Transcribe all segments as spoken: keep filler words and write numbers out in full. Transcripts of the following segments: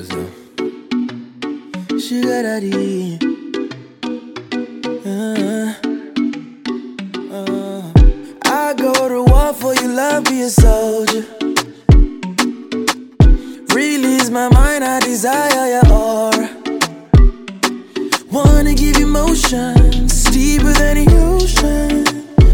ça. Sugar daddy. Uh, uh. I go to war for your love, be a soldier. Release my mind, I desire your aura. Wanna give you motions deeper than the ocean.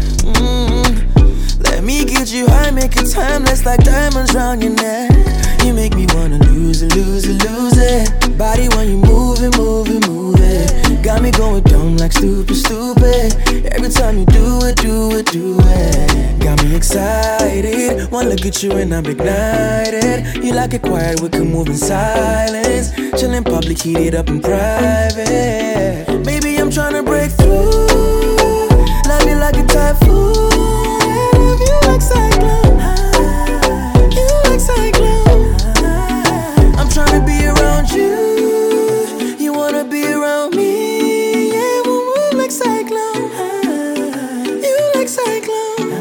Mm. Let me get you high, make it timeless like diamonds round your neck. You make me wanna lose it, lose it, lose it. Body when you move it, move it, move it. Got me going dumb like stupid, stupid. Every time you do it, do it, do it. Got me excited. One look at you and I'm ignited. You like it quiet, we can move in silence. Chill in public, heat it up in private. Baby, I'm tryna break through. Love you like a typhoon. Love you like cyclone. You like cyclone. I'm tryna be around you. You wanna be around me. Yeah, we'll move like cyclone. You like cyclone.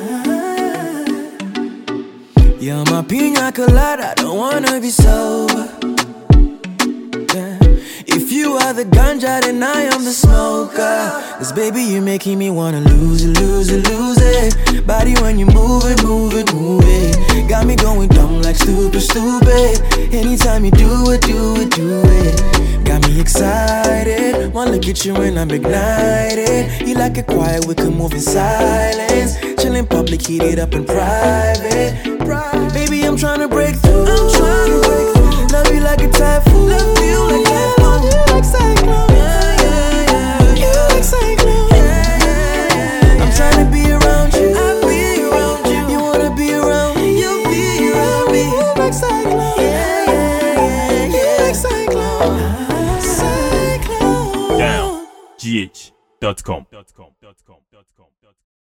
You're my pina colada, I don't wanna be sober. Yeah. If you are the ganja, then I am the smoker. Cause baby, you're making me wanna lose it, lose it, lose it. Body when you move it, move it, move it. Got me going dumb like stupid, stupid. Anytime you do it, do it, do it. Got me excited. One look at you and I'm ignited. You like it quiet, we can move in silence. Chill in public, heat it up in private. Baby, I'm tryna break through. I'm tryna break through. Love you like a typhoon. Love you like a typhoon. You like cyclone. Yeah, yeah, yeah. You like cyclone. Yeah, yeah, yeah. I'm tryna be around you. I be around you. You wanna be around me. You be around me. You like cyclone. Yeah, yeah, yeah. You like cyclone. Cyclone. Down G H dot com.